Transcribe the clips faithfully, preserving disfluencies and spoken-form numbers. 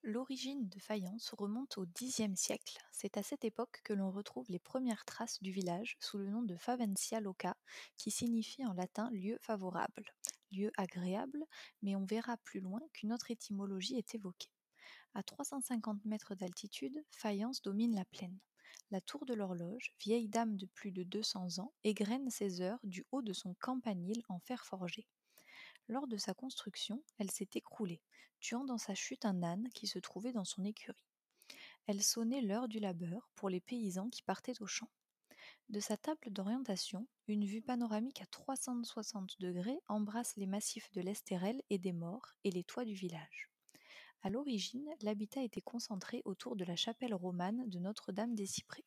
L'origine de Fayence remonte au dixième siècle. C'est à cette époque que l'on retrouve les premières traces du village sous le nom de Faventia Loca, qui signifie en latin lieu favorable, lieu agréable, mais on verra plus loin qu'une autre étymologie est évoquée. À trois cent cinquante mètres d'altitude, Fayence domine la plaine. La tour de l'horloge, vieille dame de plus de deux cents ans, égrène ses heures du haut de son campanile en fer forgé. Lors de sa construction, elle s'est écroulée, tuant dans sa chute un âne qui se trouvait dans son écurie. Elle sonnait l'heure du labeur pour les paysans qui partaient au champ. De sa table d'orientation, une vue panoramique à trois cent soixante degrés embrasse les massifs de l'Estérel et des Maures et les toits du village. À l'origine, l'habitat était concentré autour de la chapelle romane de Notre-Dame des Cyprès.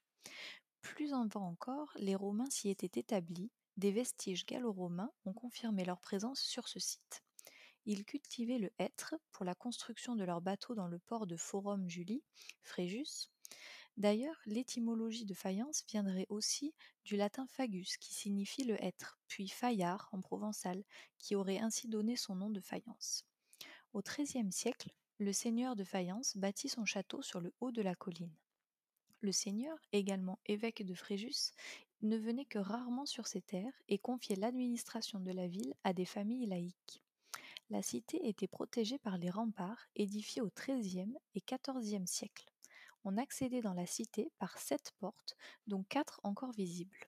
Plus avant encore, les Romains s'y étaient établis, des vestiges gallo-romains ont confirmé leur présence sur ce site. Ils cultivaient le hêtre pour la construction de leurs bateaux dans le port de Forum Julii, Fréjus. D'ailleurs, l'étymologie de faïence viendrait aussi du latin fagus, qui signifie le hêtre, puis faillard en provençal, qui aurait ainsi donné son nom de faïence. Au treizième siècle, le seigneur de Fayence bâtit son château sur le haut de la colline. Le seigneur, également évêque de Fréjus, ne venait que rarement sur ces terres et confiait l'administration de la ville à des familles laïques. La cité était protégée par les remparts édifiés au treizième et quatorzième siècle. On accédait dans la cité par sept portes, dont quatre encore visibles.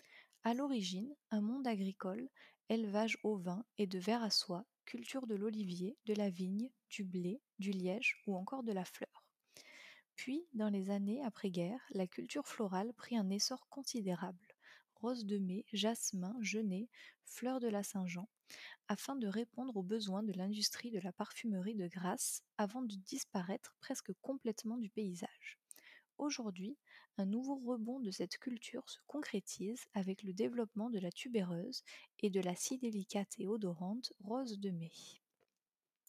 À l'origine, un monde agricole, élevage ovin et de verre à soie, culture de l'olivier, de la vigne, du blé, du liège ou encore de la fleur. Puis, dans les années après-guerre, la culture florale prit un essor considérable. Rose de mai, jasmin, genêt, fleurs de la Saint-Jean, afin de répondre aux besoins de l'industrie de la parfumerie de Grasse avant de disparaître presque complètement du paysage. Aujourd'hui, un nouveau rebond de cette culture se concrétise avec le développement de la tubéreuse et de la si délicate et odorante rose de mai.